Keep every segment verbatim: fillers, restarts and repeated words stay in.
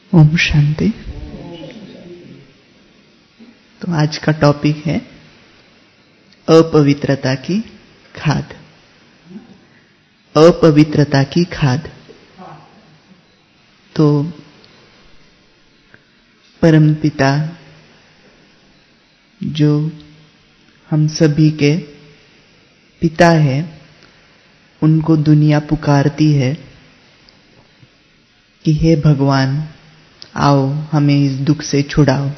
ओम शांति। तो आज का टॉपिक है अपवित्रता की खाद। अपवित्रता की खाद। तो परमपिता जो हम सभी के पिता है, उनको दुनिया पुकारती है कि हे भगवान, आओ हमें इस दुख से छुड़ाओ।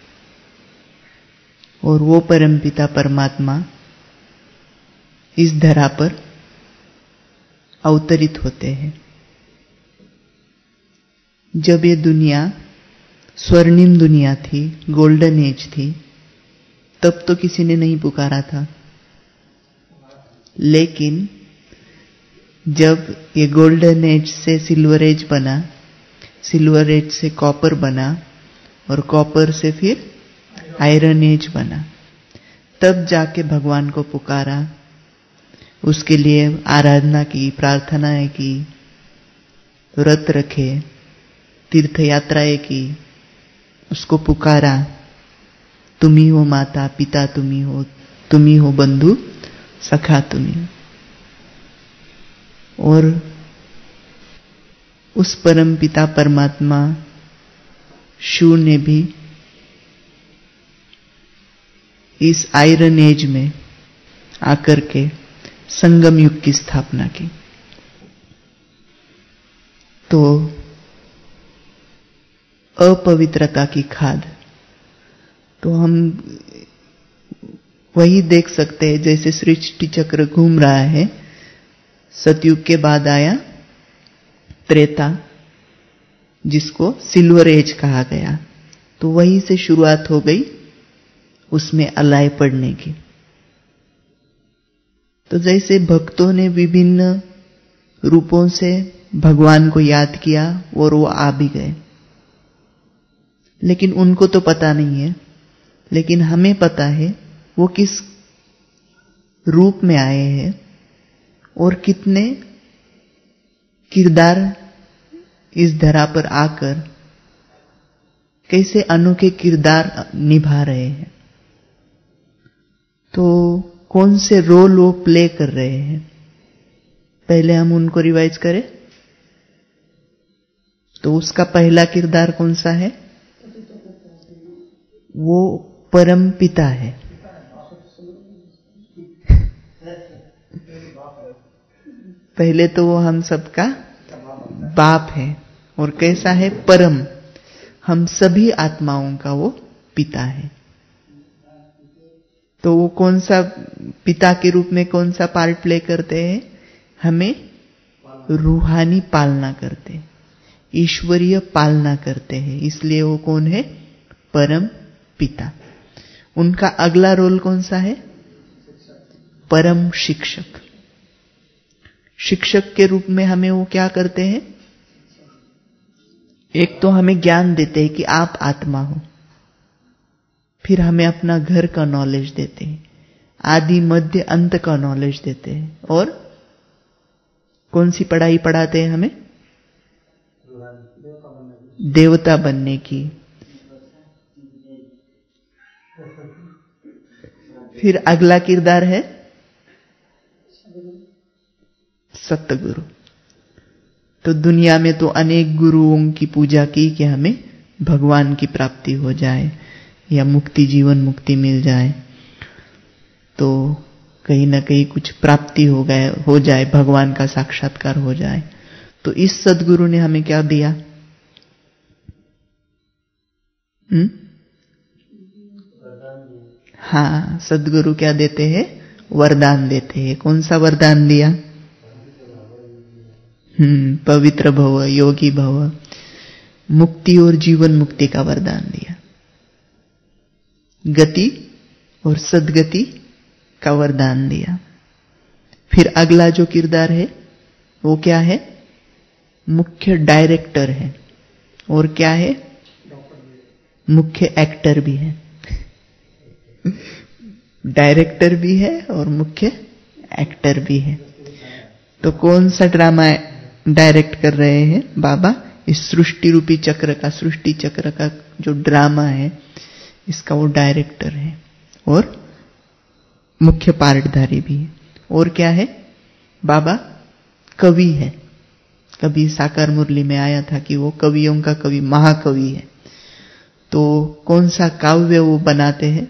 और वो परमपिता परमात्मा इस धरा पर अवतरित होते हैं। जब ये दुनिया स्वर्णिम दुनिया थी, गोल्डन एज थी, तब तो किसी ने नहीं पुकारा था। लेकिन जब ये गोल्डन एज से सिल्वर एज बना, सिल्वर एज से कॉपर बना और कॉपर से फिर आयरन एज बना, तब जाके भगवान को पुकारा, उसके लिए आराधना की, प्रार्थनाएं की, व्रत रखे, तीर्थ यात्राएं की, उसको पुकारा, तुम ही हो माता पिता, तुम ही हो, तुम ही हो बंधु सखा, तुम ही। और उस परम पिता परमात्मा शिव ने भी इस आयरन एज में आकर के संगम युग की स्थापना की। तो अपवित्रता की खाद, तो हम वही देख सकते हैं जैसे सृष्टि चक्र घूम रहा है। सतयुग के बाद आया त्रेता, जिसको सिल्वर एज कहा गया। तो वहीं से शुरुआत हो गई उसमें अलाय पड़ने की। तो जैसे भक्तों ने विभिन्न रूपों से भगवान को याद किया और वो आ भी गए, लेकिन उनको तो पता नहीं है। लेकिन हमें पता है वो किस रूप में आए हैं और कितने किरदार इस धरा पर आकर कैसे अनोखे किरदार निभा रहे हैं। तो कौन से रोल वो प्ले कर रहे हैं, पहले हम उनको रिवाइज करें। तो उसका पहला किरदार कौन सा है? वो परम पिता है। पहले तो वो हम सबका बाप है। और कैसा है? परम, हम सभी आत्माओं का वो पिता है। तो वो कौन सा पिता के रूप में कौन सा पार्ट प्ले करते हैं? हमें रूहानी पालना करते हैं, ईश्वरीय पालना करते हैं। इसलिए वो कौन है? परम पिता। उनका अगला रोल कौन सा है? परम शिक्षक। शिक्षक के रूप में हमें वो क्या करते हैं? एक तो हमें ज्ञान देते हैं कि आप आत्मा हो, फिर हमें अपना घर का नॉलेज देते हैं, आदि मध्य अंत का नॉलेज देते हैं। और कौन सी पढ़ाई पढ़ाते हैं हमें? देवता बनने की। फिर अगला किरदार है सतगुरु। तो दुनिया में तो अनेक गुरुओं की पूजा की कि हमें भगवान की प्राप्ति हो जाए या मुक्ति, जीवन मुक्ति मिल जाए, तो कहीं ना कहीं कुछ प्राप्ति हो गए हो जाए, भगवान का साक्षात्कार हो जाए। तो इस सदगुरु ने हमें क्या दिया? हम्म? हाँ, सदगुरु क्या देते हैं? वरदान देते हैं। कौन सा वरदान दिया? हम्म पवित्र भव, योगी भव, मुक्ति और जीवन मुक्ति का वरदान दिया। गति और सद्गति का वरदान दिया। फिर अगला जो किरदार है वो क्या है? मुख्य डायरेक्टर है। और क्या है? मुख्य एक्टर भी है। डायरेक्टर भी है और मुख्य एक्टर भी है। तो कौन सा ड्रामा डायरेक्ट कर रहे हैं बाबा? इस सृष्टि रूपी चक्र का, सृष्टि चक्र का जो ड्रामा है, इसका वो डायरेक्टर है और मुख्य पार्टधारी भी है। और क्या है? बाबा कवि है। कभी साकार मुरली में आया था कि वो कवियों का कवि, महाकवि है। तो कौन सा काव्य वो बनाते हैं?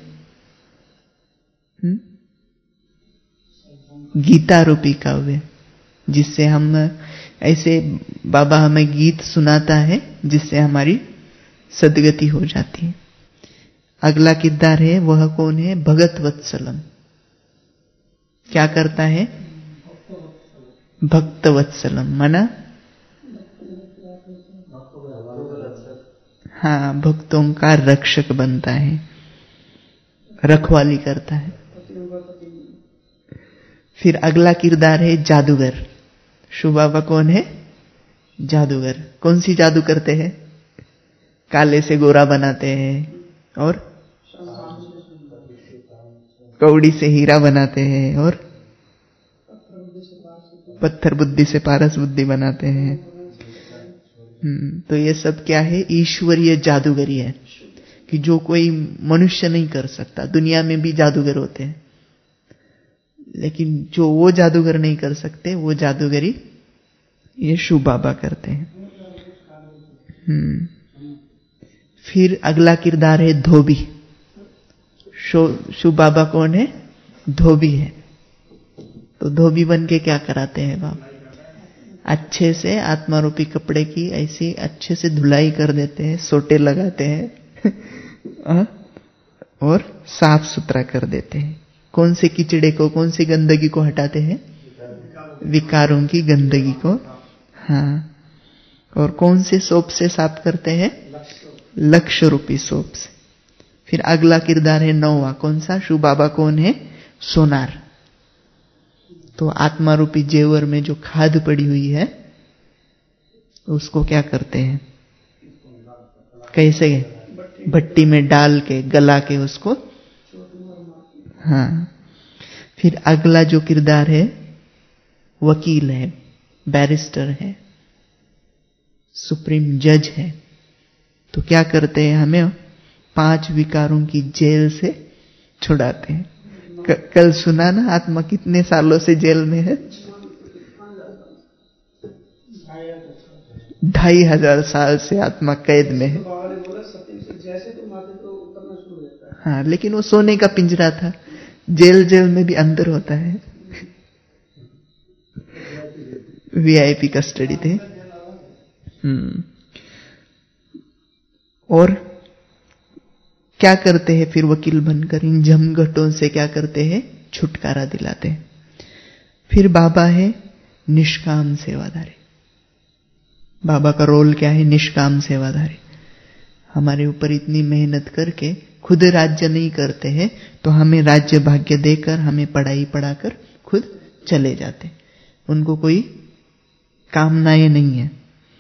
गीता रूपी काव्य, जिससे हम ऐसे बाबा हमें गीत सुनाता है जिससे हमारी सद्गति हो जाती है। अगला किरदार है, वह कौन है? भगत वत्सलम। क्या करता है? भक्त वत्सलम, माना हाँ, भक्तों का रक्षक बनता है, रखवाली करता है। फिर अगला किरदार है जादूगर। शिव बाबा कौन है? जादूगर। कौन सी जादू करते हैं? काले से गोरा बनाते हैं और कौड़ी से हीरा बनाते हैं और पत्थर बुद्धि से पारस बुद्धि बनाते हैं। हम्म तो ये सब क्या है? ईश्वरीय जादूगरी है कि जो कोई मनुष्य नहीं कर सकता। दुनिया में भी जादूगर होते हैं, लेकिन जो वो जादूगर नहीं कर सकते, वो जादूगरी ये शिव बाबा करते हैं। हम्म फिर अगला किरदार है धोबी। शिव बाबा कौन है? धोबी है। तो धोबी बन के क्या कराते हैं बाबा? अच्छे से आत्मा रूपी कपड़े की ऐसी अच्छे से धुलाई कर देते हैं, सोटे लगाते हैं और साफ सुथरा कर देते हैं। कौन से कीचड़े को, कौन सी गंदगी को हटाते हैं? विकारों की गंदगी को। हाँ, और कौन से सोप से साफ करते हैं? लक्ष्य रूपी सोप से। फिर अगला किरदार है नौवा। कौन सा? शिव बाबा कौन है? सोनार। तो आत्मा रूपी जेवर में जो खाद पड़ी हुई है उसको क्या करते हैं? कैसे? भट्टी में डाल के, गला के उसको। हाँ। फिर अगला जो किरदार है वकील है, बैरिस्टर है, सुप्रीम जज है। तो क्या करते हैं? हमें पांच विकारों की जेल से छुड़ाते हैं। क- कल सुना ना, आत्मा कितने सालों से जेल में है? ढाई हजार साल से आत्मा कैद में है। हाँ, लेकिन वो सोने का पिंजरा था। जेल जेल में भी अंदर होता है। वीआईपी कस्टडी थे। हम्म और क्या करते हैं फिर वकील बनकर? इन जमघटों से क्या करते हैं? छुटकारा दिलाते हैं। फिर बाबा है निष्काम सेवाधारी। बाबा का रोल क्या है? निष्काम सेवाधारी। हमारे ऊपर इतनी मेहनत करके खुद राज्य नहीं करते हैं, तो हमें राज्य भाग्य देकर, हमें पढ़ाई पढ़ाकर खुद चले जाते। उनको कोई कामनाएं नहीं है।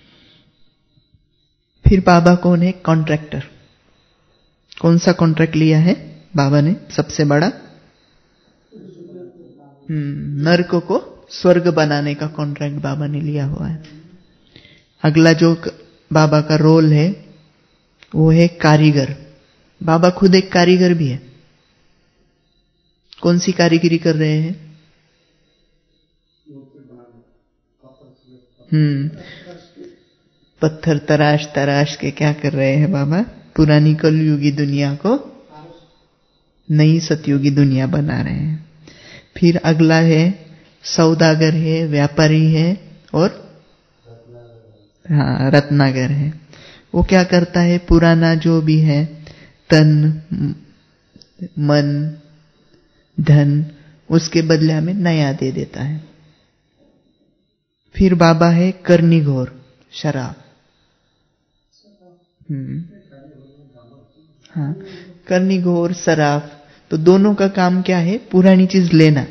फिर बाबा कौन है? कॉन्ट्रैक्टर। कौन सा कॉन्ट्रैक्ट लिया है बाबा ने? सबसे बड़ा हम्म नरक को स्वर्ग बनाने का कॉन्ट्रैक्ट बाबा ने लिया हुआ है। अगला जो बाबा का रोल है वो है कारीगर। बाबा खुद एक कारीगर भी है। कौन सी कारीगरी कर रहे हैं? हम्म पत्थर तराश तराश के क्या कर रहे हैं बाबा? पुरानी कलयुगी दुनिया को नई सतयुगी दुनिया बना रहे हैं। फिर अगला है सौदागर है, व्यापारी है और हाँ रत्नागर है। वो क्या करता है? पुराना जो भी है तन मन धन, उसके बदले हमें नया दे देता है। फिर बाबा है करनीघोर, शराब। हम्म हाँ, करनीघोर शराब। तो दोनों का काम क्या है? पुरानी चीज लेना।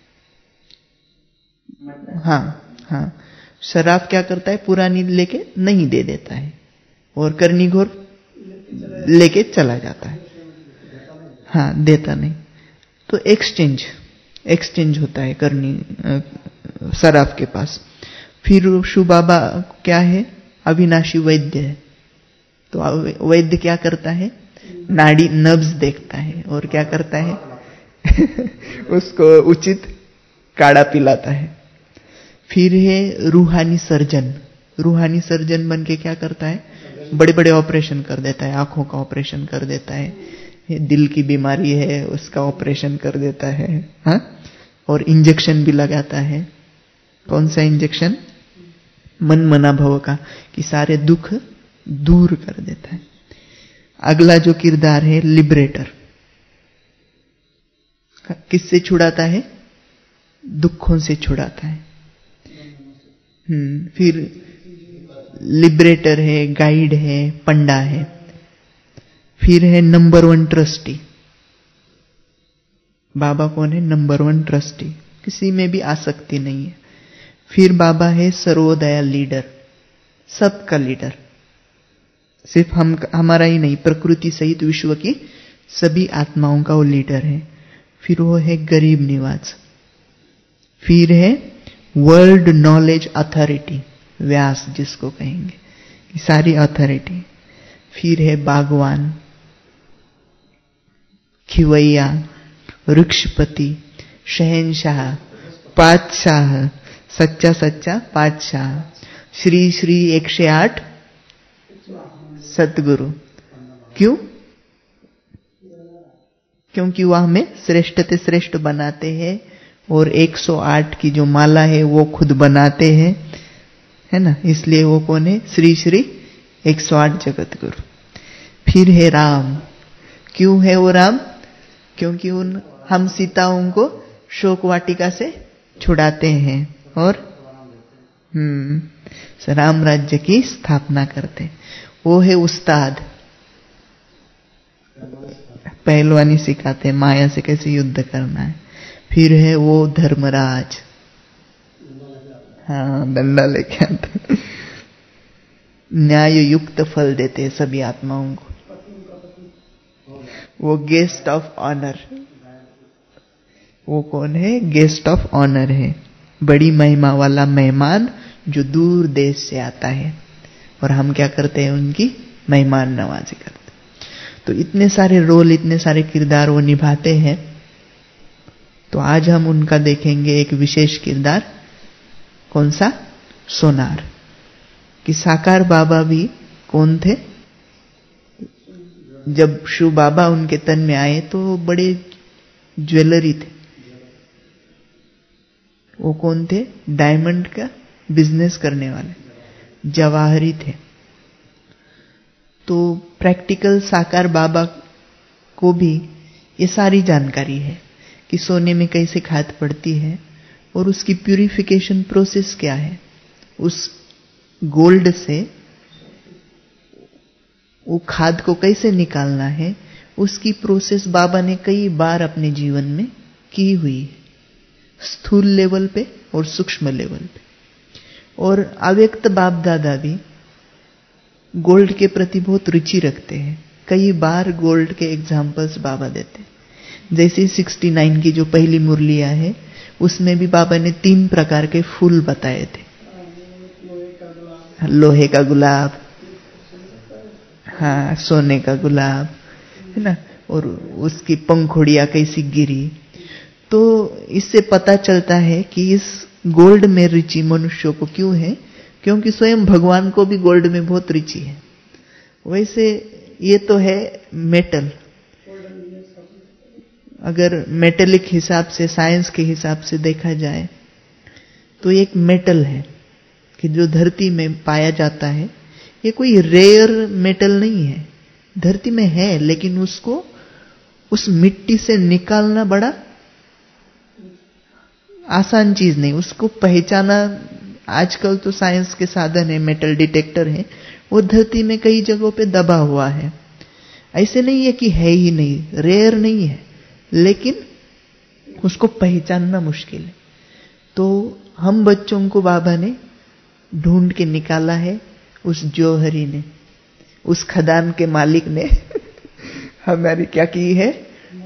हाँ हाँ, शराब क्या करता है? पुरानी लेके नहीं दे देता है, और करनीघोर लेके चला जाता है। हाँ, देता नहीं। तो एक्सचेंज एक्सचेंज होता है करनी शराब के पास। फिर शिव बाबा क्या है? अविनाशी वैद्य है। तो वैद्य क्या करता है? नाड़ी नब्ज देखता है और क्या करता है? उसको उचित काढ़ा पिलाता है। फिर है रूहानी सर्जन। रूहानी सर्जन बन के क्या करता है? बड़े बड़े ऑपरेशन कर देता है। आंखों का ऑपरेशन कर देता है, दिल की बीमारी है उसका ऑपरेशन कर देता है, हाँ? और इंजेक्शन भी लगाता है। कौन सा इंजेक्शन? मन मना भव का, कि सारे दुख दूर कर देता है। अगला जो किरदार है लिबरेटर, किससे छुड़ाता है? दुखों से छुड़ाता है। हम्म फिर लिबरेटर है, गाइड है, पंडा है। फिर है नंबर वन ट्रस्टी। बाबा कौन है? नंबर वन ट्रस्टी, किसी में भी आसक्ति नहीं है। फिर बाबा है सर्वोदया लीडर, सबका लीडर, सिर्फ हम हमारा ही नहीं, प्रकृति सहित विश्व की सभी आत्माओं का वो लीडर है। फिर वो है गरीब निवाज। फिर है वर्ल्ड नॉलेज अथॉरिटी, व्यास जिसको कहेंगे, कि सारी अथॉरिटी। फिर है बागवान, खिवैया, वृक्षपति, शहनशाह, पातशाह, सच्चा सच्चा पातशाह, श्री श्री एक सौ आठ सतगुरु। क्यों? क्योंकि वह हमें श्रेष्ठ से श्रेष्ठ बनाते हैं और एक सौ आठ की जो माला है वो खुद बनाते हैं, है ना? इसलिए वो कौन है? श्री श्री एक सौ आठ जगत गुरु। फिर है राम। क्यों है वो राम? क्योंकि उन हम सीताओं को शोक वाटिका से छुड़ाते हैं और हम्म राम राज्य की स्थापना करते। वो है उस्ताद, पहलवानी सिखाते हैं, माया से कैसे युद्ध करना है। फिर है वो धर्मराज, हाँ डंडा लेके आते, न्याय युक्त फल देते हैं सभी आत्माओं को। वो गेस्ट ऑफ ऑनर, वो कौन है? गेस्ट ऑफ ऑनर है, बड़ी महिमा वाला मेहमान जो दूर देश से आता है और हम क्या करते हैं? उनकी मेहमान नवाजी करते। तो इतने सारे रोल, इतने सारे किरदार वो निभाते हैं। तो आज हम उनका देखेंगे एक विशेष किरदार। कौन सा? सोनार। कि साकार बाबा भी कौन थे? जब शिव बाबा उनके तन में आए तो बड़े ज्वेलरी थे। वो कौन थे? डायमंड का बिजनेस करने वाले, जवाहरी थे। तो प्रैक्टिकल साकार बाबा को भी ये सारी जानकारी है कि सोने में कैसे खाद पड़ती है और उसकी प्यूरिफिकेशन प्रोसेस क्या है। उस गोल्ड से वो खाद को कैसे निकालना है, उसकी प्रोसेस बाबा ने कई बार अपने जीवन में की हुई है, स्थूल लेवल पे और सूक्ष्म लेवल पे। और अव्यक्त बाप दादा भी गोल्ड के प्रति बहुत रुचि रखते हैं। कई बार गोल्ड के एग्जाम्पल्स बाबा देते हैं। जैसे उनहत्तर की जो पहली मुरलिया है उसमें भी बाबा ने तीन प्रकार के फूल बताए थे। लोहे का गुलाब, हाँ सोने का गुलाब, है ना? और उसकी पंखुड़ियां कैसी गिरी। तो इससे पता चलता है कि इस गोल्ड में रुचि मनुष्य को क्यों है, क्योंकि स्वयं भगवान को भी गोल्ड में बहुत रुचि है। वैसे ये तो है मेटल, अगर मेटेलिक हिसाब से, साइंस के हिसाब से देखा जाए तो एक मेटल है कि जो धरती में पाया जाता है। ये कोई रेयर मेटल नहीं है, धरती में है, लेकिन उसको उस मिट्टी से निकालना बड़ा आसान चीज नहीं। उसको पहचाना, आजकल तो साइंस के साधन है, मेटल डिटेक्टर है, वो धरती में कई जगहों पे दबा हुआ है। ऐसे नहीं है कि है ही नहीं, रेयर नहीं है, लेकिन उसको पहचानना मुश्किल है। तो हम बच्चों को बाबा ने ढूंढ के निकाला है, उस जौहरी ने, उस खदान के मालिक ने हमारी क्या की है,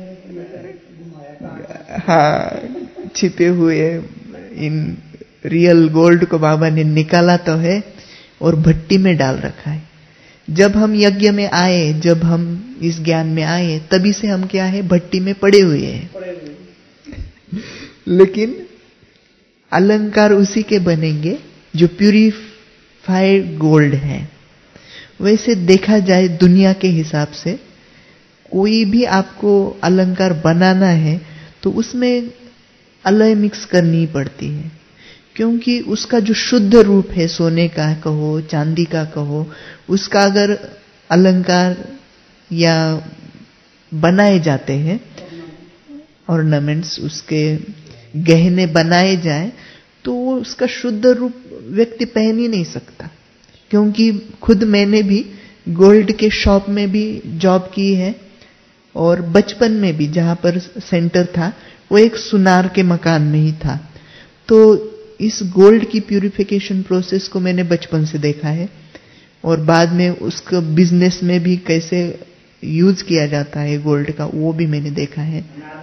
हाँ छिपे हुए इन रियल गोल्ड को बाबा ने निकाला तो है और भट्टी में डाल रखा है। जब हम यज्ञ में आए, जब हम इस ज्ञान में आए, तभी से हम क्या है, भट्टी में पड़े हुए हैं। लेकिन अलंकार उसी के बनेंगे जो प्यूरिफाइड गोल्ड है। वैसे देखा जाए दुनिया के हिसाब से कोई भी आपको अलंकार बनाना है तो उसमें अलय मिक्स करनी पड़ती है, क्योंकि उसका जो शुद्ध रूप है, सोने का कहो चांदी का कहो, उसका अगर अलंकार या बनाए जाते हैं ऑर्नामेंट्स, उसके गहने बनाए जाए, तो वो उसका शुद्ध रूप व्यक्ति पहन ही नहीं सकता। क्योंकि खुद मैंने भी गोल्ड के शॉप में भी जॉब की है, और बचपन में भी जहां पर सेंटर था वो एक सुनार के मकान में ही था। तो इस गोल्ड की प्यूरिफिकेशन प्रोसेस को मैंने बचपन से देखा है, और बाद में उसको बिजनेस में भी कैसे यूज किया जाता है गोल्ड का, वो भी मैंने देखा है।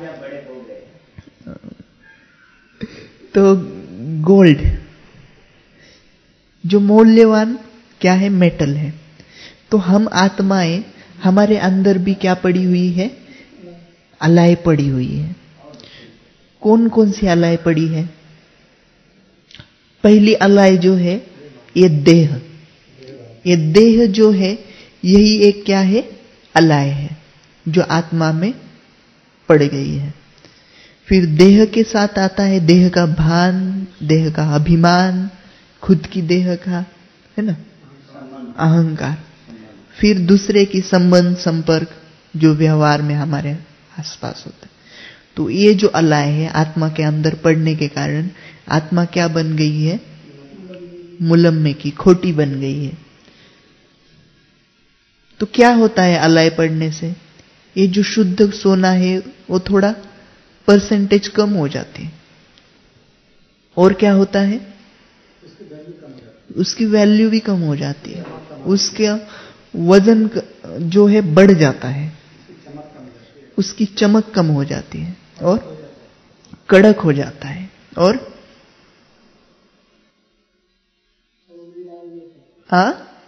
तो गोल्ड जो मूल्यवान क्या है, मेटल है। तो हम आत्माएं, हमारे अंदर भी क्या पड़ी हुई है, अलाय पड़ी हुई है। कौन कौन सी अलाय पड़ी है? पहली अलाय जो है ये देह, ये देह जो है यही एक क्या है, अलाय है जो आत्मा में पड़ गई है। फिर देह के साथ आता है देह का भान, देह का अभिमान, खुद की देह का है ना अहंकार। फिर दूसरे की संबंध संपर्क जो व्यवहार में हमारे आसपास होता है। तो ये जो अलाय है आत्मा के अंदर पड़ने के कारण आत्मा क्या बन गई है, मुलम्मे की खोटी बन गई है। तो क्या होता है अलाय पड़ने से? ये जो शुद्ध सोना है वो थोड़ा परसेंटेज कम हो जाती है। और क्या होता है, उसकी वैल्यू भी कम हो जाती है, उसका वजन जो है बढ़ जाता है, उसकी चमक कम हो जाती है और कड़क हो जाता है। और हाँ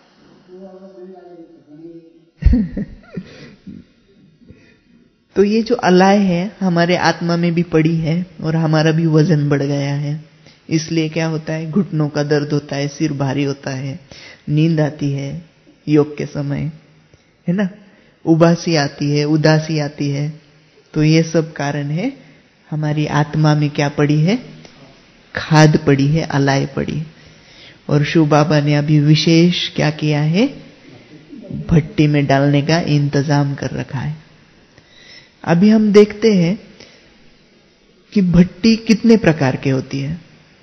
तो ये जो अलाय है हमारे आत्मा में भी पड़ी है और हमारा भी वजन बढ़ गया है। इसलिए क्या होता है, घुटनों का दर्द होता है, सिर भारी होता है, नींद आती है योग के समय, है ना, उबासी आती है, उदासी आती है। तो ये सब कारण है हमारी आत्मा में क्या पड़ी है, खाद पड़ी है, अलाय पड़ी। और शिव बाबा ने अभी विशेष क्या किया है, भट्टी में डालने का इंतजाम कर रखा है। अभी हम देखते हैं कि भट्टी कितने प्रकार की होती है,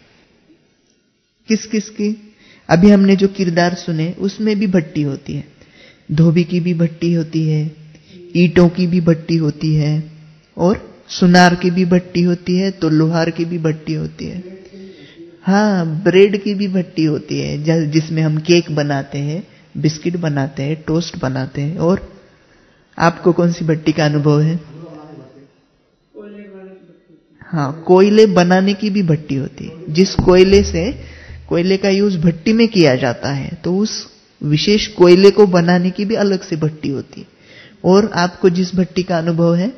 किस किस की। अभी हमने जो किरदार सुने उसमें भी भट्टी होती है, धोबी की भी भट्टी होती है, ईंटों की भी भट्टी होती है, और सुनार की भी भट्टी होती है, तो लोहार की भी भट्टी होती है। हाँ, ब्रेड की भी भट्टी होती है जिसमें हम केक बनाते हैं, बिस्किट बनाते हैं, टोस्ट बनाते हैं। और आपको कौन सी भट्टी का अनुभव है? हाँ, कोयले बनाने की भी भट्टी होती है। जिस कोयले से, कोयले का यूज भट्टी में किया जाता है, तो उस विशेष कोयले को बनाने की भी अलग से भट्टी होती है। और आपको जिस भट्टी का अनुभव है,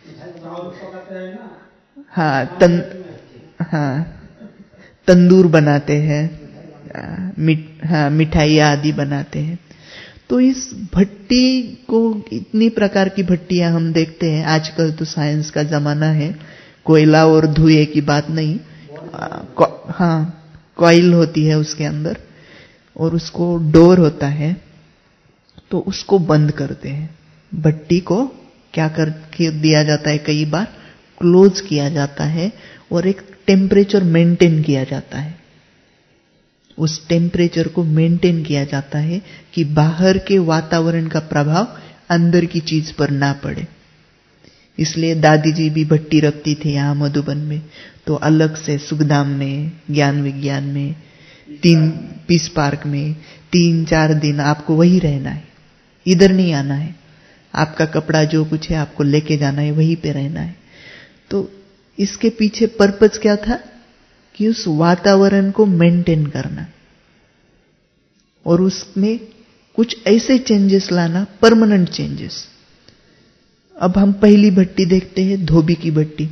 हाँ तन हाँ तंदूर बनाते हैं, मिठ हाँ मिठाइयाँ आदि बनाते हैं। तो इस भट्टी को, इतनी प्रकार की भट्टियां हम देखते हैं। आजकल तो साइंस का जमाना है, कोयला और धुएं की बात नहीं, को, हाँ कॉइल होती है उसके अंदर और उसको डोर होता है, तो उसको बंद करते हैं। भट्टी को क्या कर दिया जाता है, कई बार क्लोज किया जाता है और एक टेम्परेचर मेंटेन किया जाता है। उस टेम्परेचर को मेंटेन किया जाता है कि बाहर के वातावरण का प्रभाव अंदर की चीज पर ना पड़े। इसलिए दादी जी भी भट्टी रखती थी यहाँ मधुबन में, तो अलग से सुखधाम में, ज्ञान विज्ञान में, तीन पीस पार्क में तीन चार दिन आपको वही रहना है, इधर नहीं आना है। आपका कपड़ा जो कुछ है आपको लेके जाना है, वहीं पे रहना है। तो इसके पीछे पर्पस क्या था कि उस वातावरण को मेंटेन करना। और उसमें कुछ ऐसे चेंजेस लाना, परमानेंट चेंजेस। अब हम पहली भट्टी देखते हैं, धोबी की भट्टी।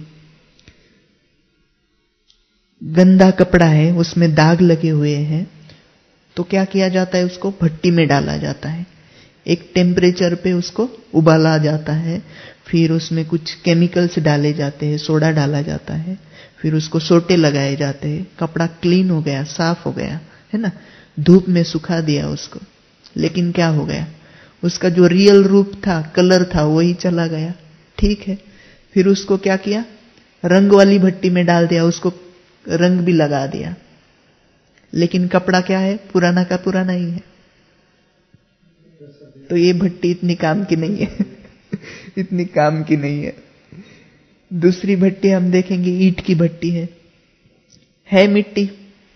गंदा कपड़ा है, उसमें दाग लगे हुए हैं, तो क्या किया जाता है, उसको भट्टी में डाला जाता है। एक टेम्परेचर पे उसको उबाला जाता है, फिर उसमें कुछ केमिकल्स डाले जाते हैं, सोडा डाला जाता है, फिर उसको सोटे लगाए जाते हैं। कपड़ा क्लीन हो गया, साफ हो गया, है ना। धूप में सुखा दिया उसको, लेकिन क्या हो गया, उसका जो रियल रूप था, कलर था, वही चला गया। ठीक है, फिर उसको क्या किया, रंग वाली भट्टी में डाल दिया, उसको रंग भी लगा दिया, लेकिन कपड़ा क्या है, पुराना का पुराना ही है। तो ये भट्टी इतनी काम की नहीं है इतनी काम की नहीं है। दूसरी भट्टी हम देखेंगे, ईंट की भट्टी है है मिट्टी,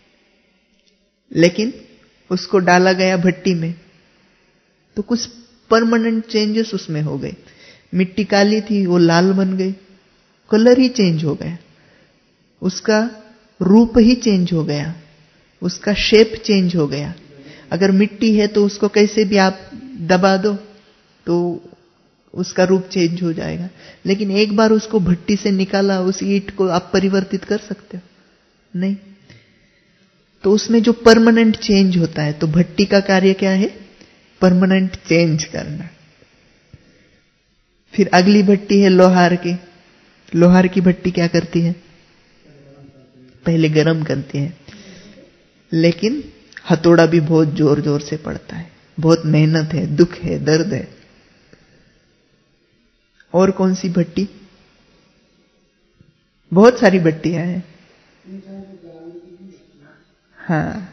लेकिन उसको डाला गया भट्टी में, तो कुछ परमानेंट चेंजेस उसमें हो गए। मिट्टी काली थी, वो लाल बन गई, कलर ही चेंज हो गया, उसका रूप ही चेंज हो गया, उसका शेप चेंज हो गया। अगर मिट्टी है तो उसको कैसे भी आप दबा दो तो उसका रूप चेंज हो जाएगा, लेकिन एक बार उसको भट्टी से निकाला, उस ईंट को आप परिवर्तित कर सकते हो? नहीं। तो उसमें जो परमानेंट चेंज होता है, तो भट्टी का कार्य क्या है, परमानेंट चेंज करना। फिर अगली भट्टी है लोहार की। लोहार की भट्टी क्या करती है, पहले गर्म करती है, लेकिन हथौड़ा भी बहुत जोर जोर से पड़ता है, बहुत मेहनत है, दुख है, दर्द है। और कौन सी भट्टी, बहुत सारी भट्टियां हैं। हाँ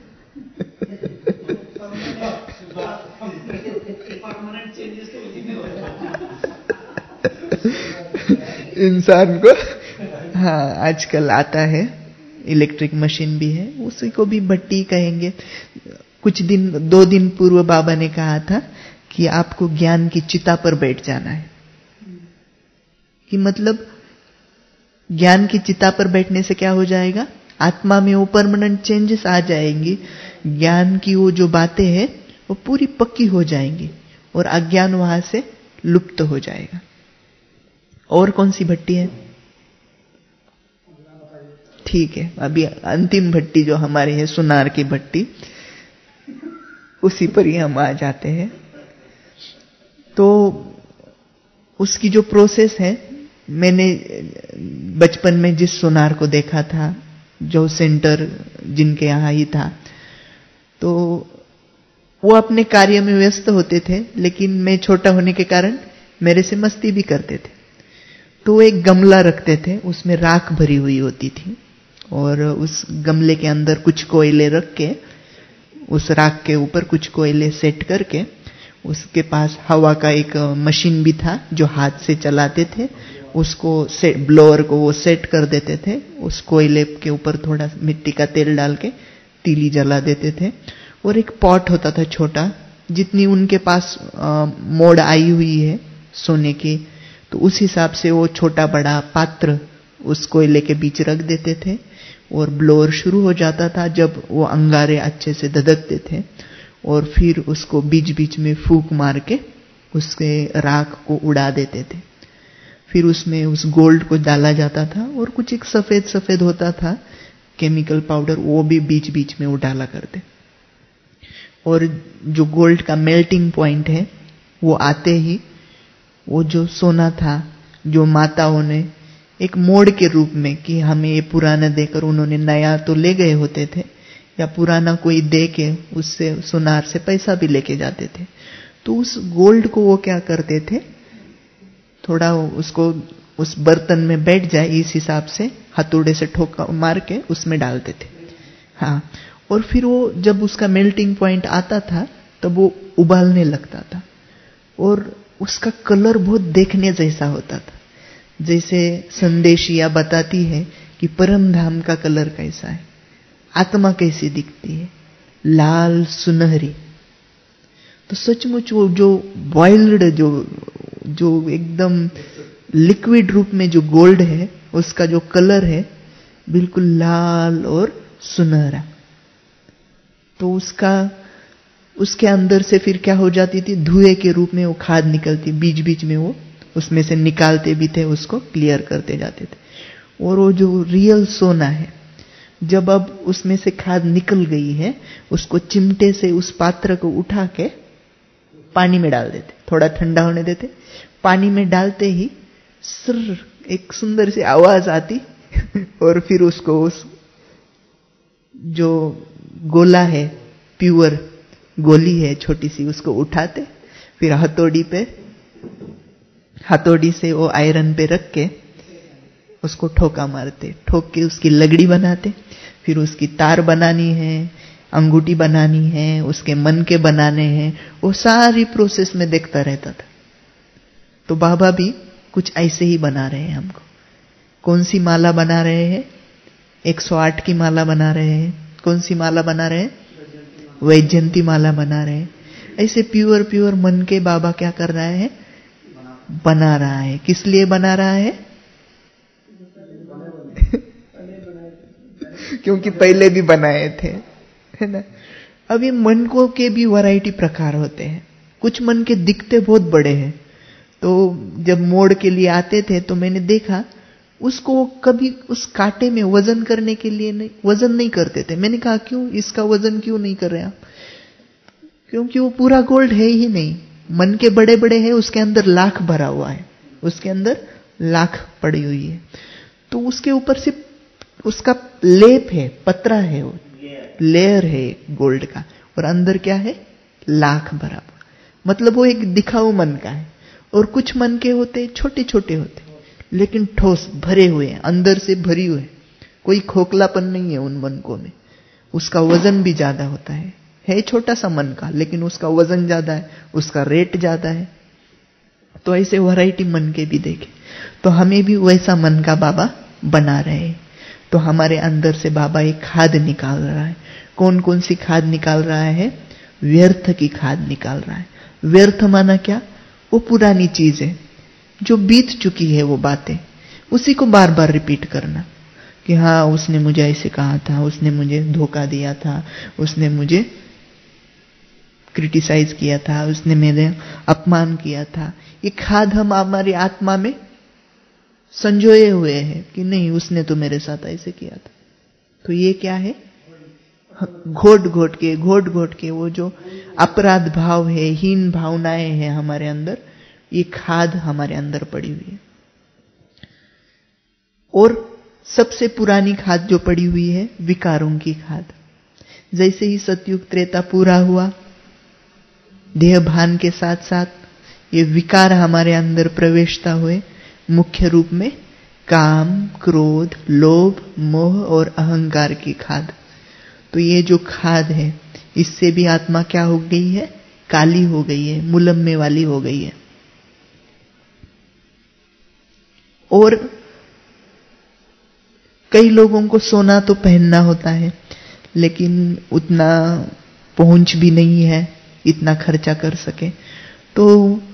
इंसान को, हाँ आजकल आता है, इलेक्ट्रिक मशीन भी है, उसी को भी भट्टी कहेंगे। कुछ दिन, दो दिन पूर्व बाबा ने कहा था कि आपको ज्ञान की चिता पर बैठ जाना है, कि मतलब ज्ञान की चिता पर बैठने से क्या हो जाएगा, आत्मा में वो परमानेंट चेंजेस आ जाएंगी, ज्ञान की वो जो बातें हैं वो पूरी पक्की हो जाएंगी और अज्ञान वहां से लुप्त हो जाएगा। और कौन सी भट्टी है, ठीक है, अभी अंतिम भट्टी जो हमारी है, सुनार की भट्टी, उसी पर ही हम आ जाते हैं। तो उसकी जो प्रोसेस है, मैंने बचपन में जिस सुनार को देखा था, जो सेंटर जिनके यहां ही था, तो वो अपने कार्य में व्यस्त होते थे, लेकिन मैं छोटा होने के कारण मेरे से मस्ती भी करते थे। तो एक गमला रखते थे, उसमें राख भरी हुई होती थी, और उस गमले के अंदर कुछ कोयले रख के, उस राख के ऊपर कुछ कोयले सेट करके, उसके पास हवा का एक मशीन भी था जो हाथ से चलाते थे, उसको से ब्लोअर को वो सेट कर देते थे, उस कोयले के ऊपर थोड़ा मिट्टी का तेल डाल के तीली जला देते थे। और एक पॉट होता था छोटा, जितनी उनके पास आ, मोड़ आई हुई है सोने की, तो उस हिसाब से वो छोटा बड़ा पात्र उस कोयले के बीच रख देते थे, और ब्लोअर शुरू हो जाता था जब वो अंगारे अच्छे से धधकते थे, और फिर उसको बीच बीच में फूंक मार के उसके राख को उड़ा देते थे। फिर उसमें उस गोल्ड को डाला जाता था, और कुछ एक सफेद सफेद होता था केमिकल पाउडर, वो भी बीच बीच में वो डाला करते। और जो गोल्ड का मेल्टिंग पॉइंट है, वो आते ही वो जो सोना था, जो माताओं ने एक मोड़ के रूप में, कि हमें ये पुराना देकर, उन्होंने नया तो ले गए होते थे, या पुराना कोई दे के उससे सुनार से पैसा भी लेके जाते थे, तो उस गोल्ड को वो क्या करते थे, थोड़ा उसको उस बर्तन में बैठ जाए इस हिसाब से हथौड़े से ठोका मार के उसमें डालते थे। हाँ, और फिर वो जब उसका मेल्टिंग पॉइंट आता था तब वो उबालने लगता था, और उसका कलर बहुत देखने जैसा होता था, जैसे संदेशिया बताती है कि परम धाम का कलर कैसा है, आत्मा कैसी दिखती है, लाल सुनहरी। तो सचमुच वो जो बॉइल्ड, जो जो एकदम लिक्विड रूप में जो गोल्ड है, उसका जो कलर है बिल्कुल लाल और सुनहरा। तो उसका उसके अंदर से फिर क्या हो जाती थी, धुएं के रूप में वो खाद निकलती, बीच बीच में वो उसमें से निकालते भी थे, उसको क्लियर करते जाते थे। और वो जो रियल सोना है, जब अब उसमें से खाद निकल गई है, उसको चिमटे से उस पात्र को उठा के पानी में डाल देते, थोड़ा ठंडा होने देते। पानी में डालते ही सर एक सुंदर सी आवाज आती और फिर उसको उस जो गोला है, प्योर गोली है छोटी सी, उसको उठाते, फिर हथौड़ी पे हथौड़ी से वो आयरन पे रख के उसको ठोका मारते, ठोक के उसकी लगड़ी बनाते। फिर उसकी तार बनानी है, अंगूठी बनानी है, उसके मन के बनाने हैं, वो सारी प्रोसेस में देखता रहता था। तो बाबा भी कुछ ऐसे ही बना रहे हैं हमको। कौन सी माला बना रहे हैं? एक सौ आठ की माला बना रहे हैं। कौन सी माला बना रहे हैं? वैजयंती माला बना रहे हैं। ऐसे प्योर प्योर मन के बाबा क्या कर रहा है? बना रहा है। किस लिए बना रहा है? क्योंकि पहले भी बनाए थे, है ना। अब ये मन को के भी वैरायटी प्रकार होते हैं। कुछ मन के दिखते बहुत बड़े हैं, तो जब मोड़ के लिए आते थे तो मैंने देखा उसको कभी उस कांटे में वजन करने के लिए नहीं, वजन नहीं करते थे। मैंने कहा क्यों, इसका वजन क्यों नहीं कर रहे आप? क्योंकि वो पूरा गोल्ड है ही नहीं। मन के बड़े बड़े हैं, उसके अंदर लाख भरा हुआ है, उसके अंदर लाख पड़ी हुई है। तो उसके ऊपर से उसका लेप है, पतरा है, वो लेयर है गोल्ड का, और अंदर क्या है? लाख भरा हुआ। मतलब वो एक दिखाऊ मन का है। और कुछ मन के होते छोटे छोटे होते, लेकिन ठोस भरे हुए हैं, अंदर से भरी हुए। कोई खोखलापन नहीं है उन मनकों में। उसका वजन भी ज्यादा होता है है छोटा सा मन का, लेकिन उसका वजन ज्यादा है, उसका रेट ज्यादा है। तो ऐसे वैरायटी मन के भी देखे। तो हमें भी वैसा मन का बाबा बना रहे हैं। तो हमारे अंदर से बाबा एक खाद निकाल रहा है। कौन कौन सी खाद निकाल रहा है? व्यर्थ की खाद निकाल रहा है। व्यर्थ माना क्या? वो पुरानी चीज है जो बीत चुकी है, वो बातें, उसी को बार बार रिपीट करना कि हाँ उसने मुझे ऐसे कहा था, उसने मुझे धोखा दिया था, उसने मुझे क्रिटिसाइज किया था, उसने मेरे अपमान किया था। ये खाद हम हमारी आत्मा में संजोए हुए हैं कि नहीं, उसने तो मेरे साथ ऐसे किया था। तो ये क्या है? घोट घोट के घोट घोट के वो जो अपराध भाव है, हीन भावनाएं हैं हमारे अंदर, ये खाद हमारे अंदर पड़ी हुई है। और सबसे पुरानी खाद जो पड़ी हुई है, विकारों की खाद। जैसे ही सतयुग त्रेता पूरा हुआ, देह भान के साथ साथ ये विकार हमारे अंदर प्रवेशता हुए, मुख्य रूप में काम, क्रोध, लोभ, मोह और अहंकार की खाद। तो ये जो खाद है, इससे भी आत्मा क्या हो गई है? काली हो गई है, मुलम्मे वाली हो गई है। और कई लोगों को सोना तो पहनना होता है, लेकिन उतना पहुंच भी नहीं है इतना खर्चा कर सके। तो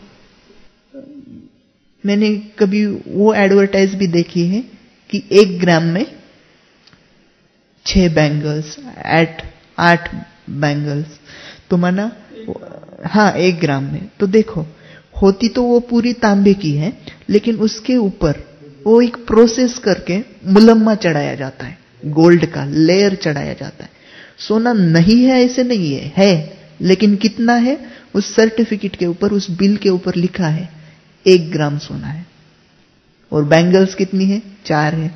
मैंने कभी वो एडवर्टाइज भी देखी है कि एक ग्राम में छह बैंगल्स, आठ आठ बैंगल्स, तो माना हाँ एक ग्राम में। तो देखो, होती तो वो पूरी तांबे की है, लेकिन उसके ऊपर वो एक प्रोसेस करके मुलम्मा चढ़ाया जाता है, गोल्ड का लेयर चढ़ाया जाता है। सोना नहीं है ऐसे नहीं है, है, लेकिन कितना है? उस सर्टिफिकेट के ऊपर, उस बिल के ऊपर लिखा है एक ग्राम सोना है। और बैंगल्स कितनी है? चार है।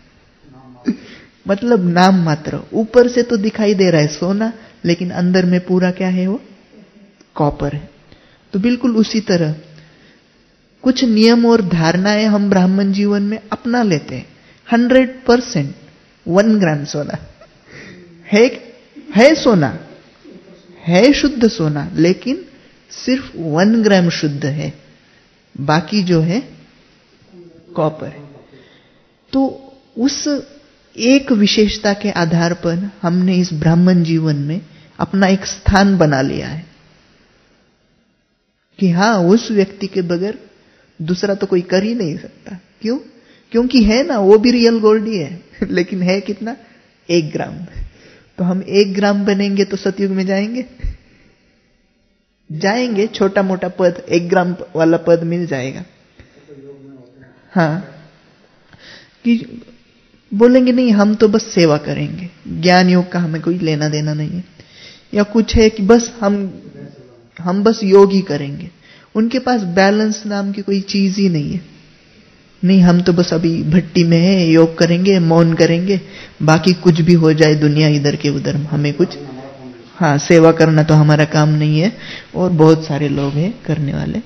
मतलब नाम मात्र, ऊपर से तो दिखाई दे रहा है सोना, लेकिन अंदर में पूरा क्या है? वो कॉपर है। तो बिल्कुल उसी तरह कुछ नियम और धारणाएं हम ब्राह्मण जीवन में अपना लेते हैं। हंड्रेड परसेंट वन ग्राम सोना है, है सोना है, शुद्ध सोना, लेकिन सिर्फ वन ग्राम शुद्ध है, बाकी जो है कॉपर है। तो उस एक विशेषता के आधार पर हमने इस ब्राह्मण जीवन में अपना एक स्थान बना लिया है कि हाँ, उस व्यक्ति के बगैर दूसरा तो कोई कर ही नहीं सकता। क्यों? क्योंकि है ना, वो भी रियल गोल्ड ही है, लेकिन है कितना? एक ग्राम। तो हम एक ग्राम बनेंगे तो सतयुग में जाएंगे? जाएंगे, छोटा मोटा पद, एक ग्राम वाला पद मिल जाएगा। हाँ, कि बोलेंगे नहीं हम तो बस सेवा करेंगे, ज्ञान योग का हमें कोई लेना देना नहीं है, या कुछ है कि बस हम हम बस योग ही करेंगे। उनके पास बैलेंस नाम की कोई चीज ही नहीं है। नहीं, हम तो बस अभी भट्टी में है, योग करेंगे, मौन करेंगे, बाकी कुछ भी हो जाए दुनिया इधर के उधर, हमें कुछ, हाँ, सेवा करना तो हमारा काम नहीं है। और बहुत सारे लोग हैं करने वाले।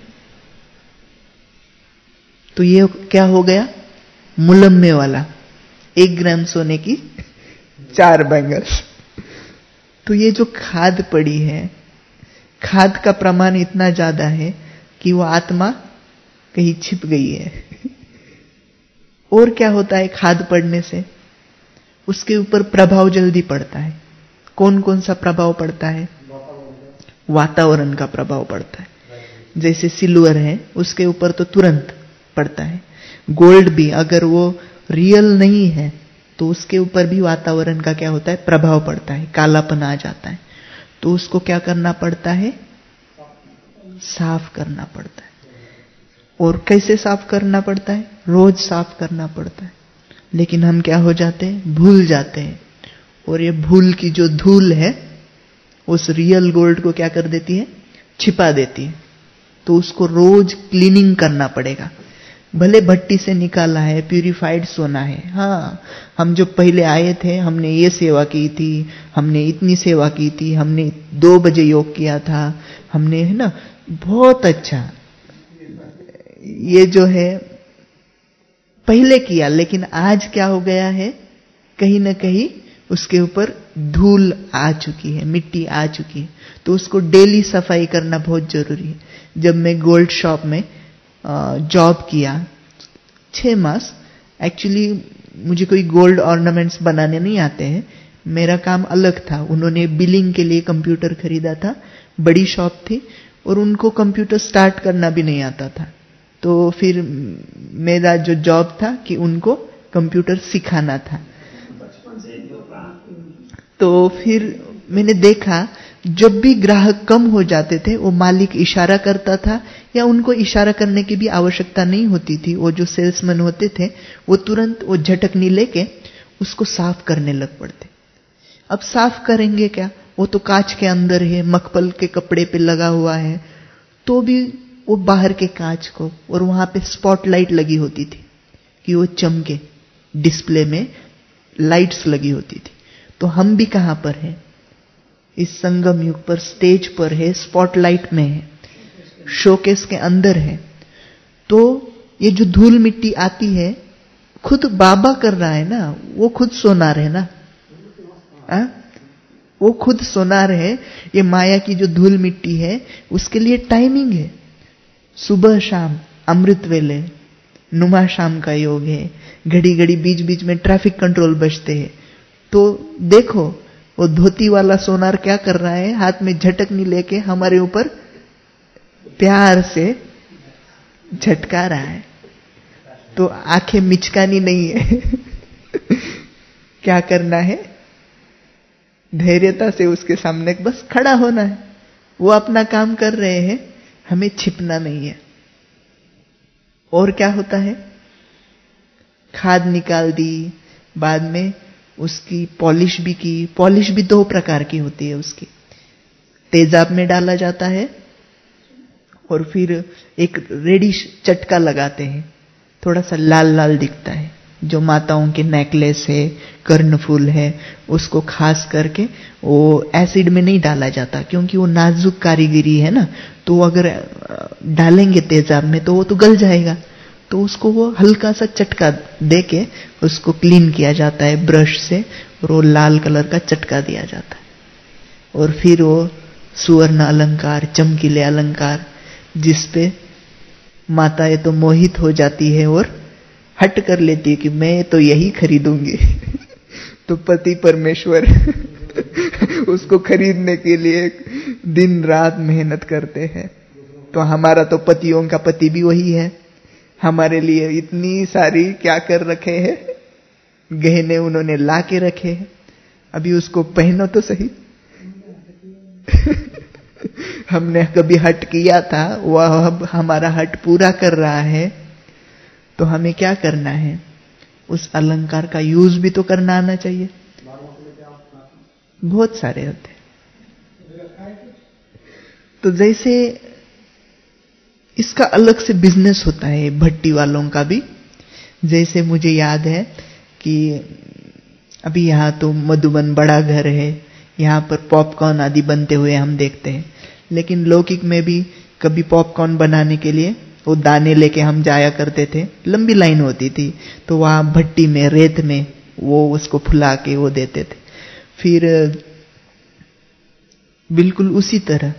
तो ये क्या हो गया? मुलम्मे वाला, एक ग्राम सोने की चार बैंगल्स। तो ये जो खाद पड़ी है, खाद का प्रमाण इतना ज्यादा है कि वो आत्मा कहीं छिप गई है। और क्या होता है खाद पड़ने से? उसके ऊपर प्रभाव जल्दी पड़ता है। कौन कौन सा प्रभाव पड़ता है? वातावरण का प्रभाव पड़ता है। जैसे सिल्वर है, उसके ऊपर तो तुरंत पड़ता है। गोल्ड भी अगर वो रियल नहीं है तो उसके ऊपर भी वातावरण का क्या होता है? प्रभाव पड़ता है, कालापन आ जाता है। तो उसको क्या करना पड़ता है? साफ करना पड़ता है। और कैसे साफ करना पड़ता है? रोज साफ करना पड़ता है। लेकिन हम क्या हो जाते हैं? भूल जाते हैं। और ये भूल की जो धूल है उस रियल गोल्ड को क्या कर देती है? छिपा देती है। तो उसको रोज क्लीनिंग करना पड़ेगा। भले भट्टी से निकाला है, प्यूरिफाइड सोना है। हाँ, हम जो पहले आए थे हमने ये सेवा की थी, हमने इतनी सेवा की थी, हमने दो बजे योग किया था, हमने, है ना, बहुत अच्छा ये जो है पहले किया। लेकिन आज क्या हो गया है? कहीं ना कहीं उसके ऊपर धूल आ चुकी है, मिट्टी आ चुकी है। तो उसको डेली सफाई करना बहुत जरूरी है। जब मैं गोल्ड शॉप में जॉब किया छह मास, एक्चुअली मुझे कोई गोल्ड ऑर्नामेंट्स बनाने नहीं आते हैं, मेरा काम अलग था। उन्होंने बिलिंग के लिए कंप्यूटर खरीदा था, बड़ी शॉप थी, और उनको कंप्यूटर स्टार्ट करना भी नहीं आता था। तो फिर मेरा जो जॉब था कि उनको कंप्यूटर सिखाना था। तो फिर मैंने देखा जब भी ग्राहक कम हो जाते थे वो मालिक इशारा करता था, या उनको इशारा करने की भी आवश्यकता नहीं होती थी। वो जो सेल्समैन होते थे वो तुरंत वो झटकनी लेके उसको साफ करने लग पड़ते। अब साफ करेंगे क्या? वो तो कांच के अंदर है, मखमल के कपड़े पे लगा हुआ है। तो भी वो बाहर के कांच को, और वहां पे स्पॉटलाइट लगी होती थी कि वो चमके, डिस्प्ले में लाइट्स लगी होती थी। तो हम भी कहां पर है? इस संगम युग पर स्टेज पर है, स्पॉटलाइट में है, शोकेस के अंदर है। तो ये जो धूल मिट्टी आती है खुद बाबा कर रहा है ना, वो खुद सोनार है ना, आ? वो खुद सोनार है। ये माया की जो धूल मिट्टी है उसके लिए टाइमिंग है, सुबह शाम अमृत वेले, नुमा शाम का योग है, घड़ी घड़ी बीच बीच में ट्रैफिक कंट्रोल बजते हैं। तो देखो वो धोती वाला सोनार क्या कर रहा है? हाथ में झटकनी लेके हमारे ऊपर प्यार से झटका रहा है। तो आंखें मिचकानी नहीं है। क्या करना है? धैर्यता से उसके सामने बस खड़ा होना है। वो अपना काम कर रहे हैं, हमें छिपना नहीं है। और क्या होता है? खाद निकाल दी, बाद में उसकी पॉलिश भी की। पॉलिश भी दो प्रकार की होती है उसकी। तेजाब में डाला जाता है और फिर एक रेडिश चटका लगाते हैं, थोड़ा सा लाल लाल दिखता है। जो माताओं के नेकलेस है, कर्णफूल है, उसको खास करके वो एसिड में नहीं डाला जाता, क्योंकि वो नाजुक कारीगरी है ना। तो अगर डालेंगे तेजाब में तो वो तो गल जाएगा। तो उसको वो हल्का सा चटका देके उसको क्लीन किया जाता है ब्रश से, और वो लाल कलर का चटका दिया जाता है। और फिर वो सुवर्ण अलंकार, चमकीले अलंकार, जिसपे माताएं तो मोहित हो जाती है और हट कर लेती है कि मैं तो यही खरीदूंगी। तो पति परमेश्वर उसको खरीदने के लिए दिन रात मेहनत करते हैं। तो हमारा तो पतियों का पति भी वही है, हमारे लिए इतनी सारी क्या कर रखे हैं, गहने उन्होंने ला के रखे हैं। अभी उसको पहनो तो सही। हमने कभी हट किया था, वह अब हमारा हट पूरा कर रहा है, तो हमें क्या करना है? उस अलंकार का यूज भी तो करना आना चाहिए। बहुत सारे होते हैं। तो जैसे इसका अलग से बिजनेस होता है भट्टी वालों का भी। जैसे मुझे याद है कि अभी यहाँ तो मधुबन बड़ा घर है, यहाँ पर पॉपकॉर्न आदि बनते हुए हम देखते हैं। लेकिन लौकिक में भी कभी पॉपकॉर्न बनाने के लिए वो दाने लेके हम जाया करते थे, लंबी लाइन होती थी, तो वहाँ भट्टी में रेत में वो उसको फुला के वो देते थे। फिर बिल्कुल उसी तरह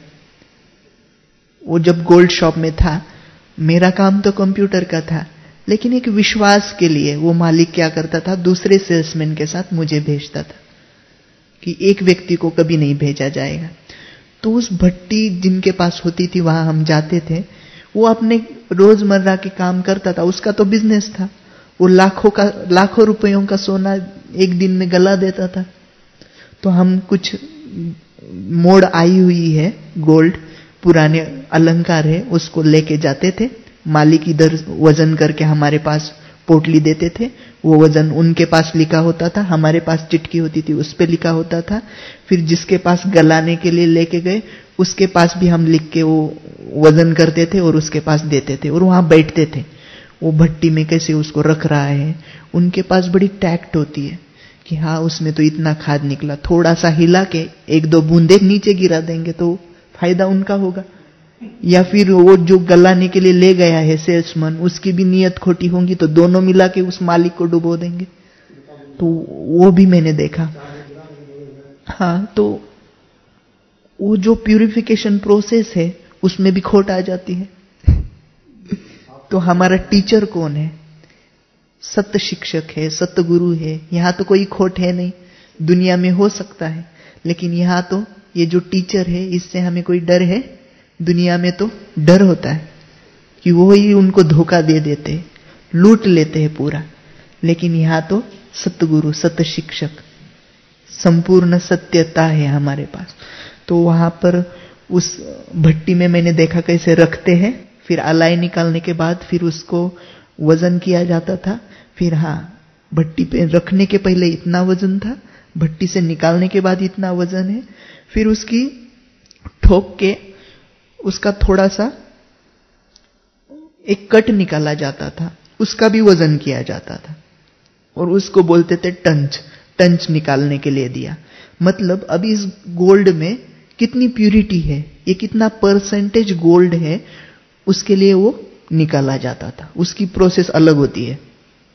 वो जब गोल्ड शॉप में था, मेरा काम तो कंप्यूटर का था, लेकिन एक विश्वास के लिए वो मालिक क्या करता था, दूसरे सेल्समैन के साथ मुझे भेजता था कि एक व्यक्ति को कभी नहीं भेजा जाएगा। तो उस भट्टी जिनके पास होती थी वहां हम जाते थे, वो अपने रोजमर्रा के काम करता था, उसका तो बिजनेस था। वो लाखों का लाखों रुपयों का सोना एक दिन में गला देता था। तो हम कुछ मोड़ आई हुई है गोल्ड, पुराने अलंकार है, उसको लेके जाते थे। मालिक इधर वजन करके हमारे पास पोटली देते थे, वो वजन उनके पास लिखा होता था, हमारे पास चिटकी होती थी उस पे लिखा होता था। फिर जिसके पास गलाने के लिए लेके गए उसके पास भी हम लिख के वो वजन करते थे और उसके पास देते थे, और वहां बैठते थे। वो भट्टी में कैसे उसको रख रहा है, उनके पास बड़ी टैक्ट होती है कि हाँ उसमें तो इतना खाद निकला, थोड़ा सा हिला के एक दो बूंदे नीचे गिरा देंगे तो फायदा उनका होगा। या फिर वो जो गलाने के लिए ले गया है सेल्समैन, उसकी भी नीयत खोटी होगी तो दोनों मिला के उस मालिक को डुबो देंगे। तो वो भी मैंने देखा। हाँ, तो वो जो प्यूरिफिकेशन प्रोसेस है उसमें भी खोट आ जाती है। तो हमारा टीचर कौन है? सत्य शिक्षक है, सत्य गुरु है। यहां तो कोई खोट है नहीं, दुनिया में हो सकता है, लेकिन यहां तो ये जो टीचर है इससे हमें कोई डर है? दुनिया में तो डर होता है कि वो ही उनको धोखा दे देते, लूट लेते हैं पूरा। लेकिन यहां तो सतगुरु, सत्य शिक्षक, संपूर्ण सत्यता है हमारे पास। तो वहां पर उस भट्टी में मैंने देखा कैसे रखते हैं, फिर अलाई निकालने के बाद फिर उसको वजन किया जाता था। फिर हाँ, भट्टी पे रखने के पहले इतना वजन था, भट्टी से निकालने के बाद इतना वजन है। फिर उसकी ठोक के उसका थोड़ा सा एक कट निकाला जाता था, उसका भी वजन किया जाता था, और उसको बोलते थे टंच। टंच निकालने के लिए दिया, मतलब अभी इस गोल्ड में कितनी प्यूरिटी है, ये कितना परसेंटेज गोल्ड है, उसके लिए वो निकाला जाता था। उसकी प्रोसेस अलग होती है।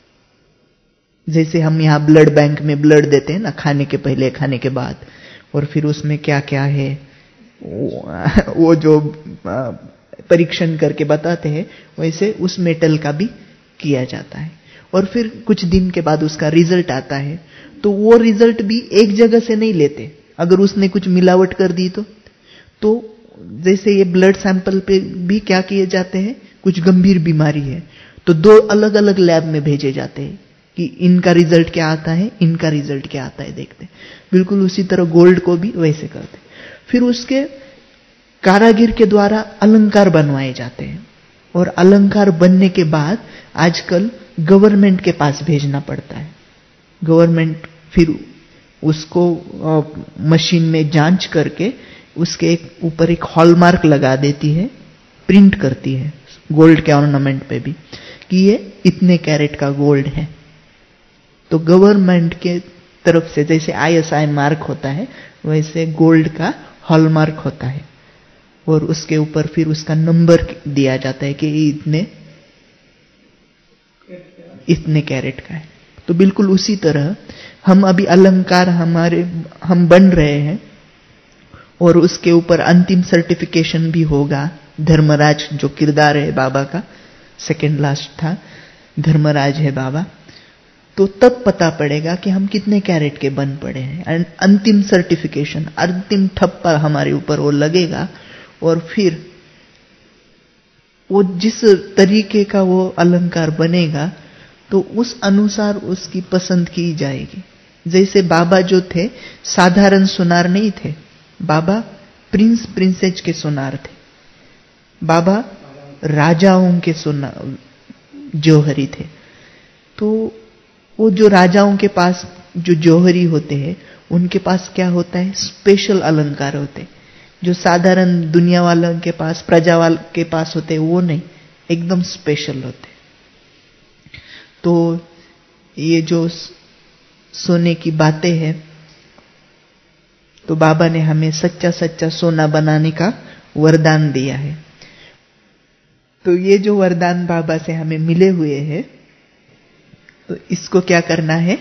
जैसे हम यहां ब्लड बैंक में ब्लड देते हैं ना, खाने के पहले, खाने के बाद, और फिर उसमें क्या क्या है वो जो परीक्षण करके बताते हैं, वैसे उस मेटल का भी किया जाता है। और फिर कुछ दिन के बाद उसका रिजल्ट आता है, तो वो रिजल्ट भी एक जगह से नहीं लेते। अगर उसने कुछ मिलावट कर दी तो तो जैसे ये ब्लड सैंपल पे भी क्या किए जाते हैं, कुछ गंभीर बीमारी है तो दो अलग अलग लैब में भेजे जाते हैं कि इनका रिजल्ट क्या आता है, इनका रिजल्ट क्या आता है, देखते हैं। बिल्कुल उसी तरह गोल्ड को भी वैसे करते हैं। फिर उसके कारागिर के द्वारा अलंकार बनवाए जाते हैं, और अलंकार बनने के बाद आजकल गवर्नमेंट के पास भेजना पड़ता है। गवर्नमेंट फिर उसको मशीन में जांच करके उसके ऊपर एक हॉलमार्क लगा देती है, प्रिंट करती है गोल्ड के ऑर्नामेंट पे भी कि ये इतने कैरेट का गोल्ड है। तो गवर्नमेंट के तरफ से जैसे आई एस आई मार्क होता है, वैसे गोल्ड का हॉलमार्क होता है, और उसके ऊपर फिर उसका नंबर दिया जाता है कि इतने इतने कैरेट का है। तो बिल्कुल उसी तरह हम अभी अलंकार हमारे हम बन रहे हैं, और उसके ऊपर अंतिम सर्टिफिकेशन भी होगा। धर्मराज जो किरदार है बाबा का, सेकंड लास्ट था, धर्मराज है बाबा। तो तब पता पड़ेगा कि हम कितने कैरेट के बन पड़े हैं। एंड अंतिम सर्टिफिकेशन, अंतिम ठप्पा हमारे ऊपर वो लगेगा, और फिर वो जिस तरीके का वो अलंकार बनेगा तो उस अनुसार उसकी पसंद की जाएगी। जैसे बाबा जो थे साधारण सुनार नहीं थे, बाबा प्रिंस प्रिंसेज के सोनार थे, बाबा राजाओं के सोना जौहरी थे। तो वो जो राजाओं के पास जो जौहरी होते हैं, उनके पास क्या होता है, स्पेशल अलंकार होते हैं, जो साधारण दुनिया वालों के पास, प्रजा वाल के पास होते हैं, वो नहीं, एकदम स्पेशल होते। तो ये जो सोने की बातें हैं, तो बाबा ने हमें सच्चा सच्चा सोना बनाने का वरदान दिया है। तो ये जो वरदान बाबा से हमें मिले हुए हैं, तो इसको क्या करना है,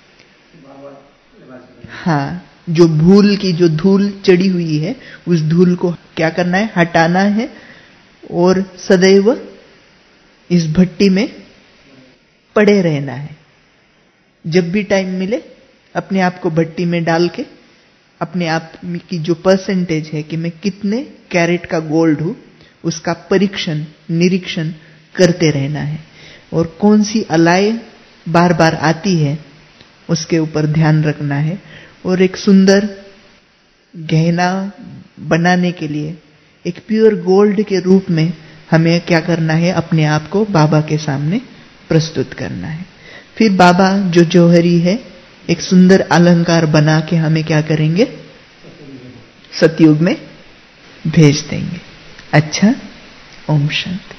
हाँ, जो भूल की जो धूल चढ़ी हुई है, उस धूल को क्या करना है, हटाना है, और सदैव इस भट्टी में पड़े रहना है। जब भी टाइम मिले अपने आप को भट्टी में डाल के अपने आप की जो परसेंटेज है कि मैं कितने कैरेट का गोल्ड हूं, उसका परीक्षण निरीक्षण करते रहना है। और कौन सी अलाए बार बार आती है उसके ऊपर ध्यान रखना है। और एक सुंदर गहना बनाने के लिए एक प्योर गोल्ड के रूप में हमें क्या करना है, अपने आप को बाबा के सामने प्रस्तुत करना है। फिर बाबा जो जौहरी है एक सुंदर अलंकार बना के हमें क्या करेंगे, सतयुग में भेज देंगे। अच्छा, ओम शांति।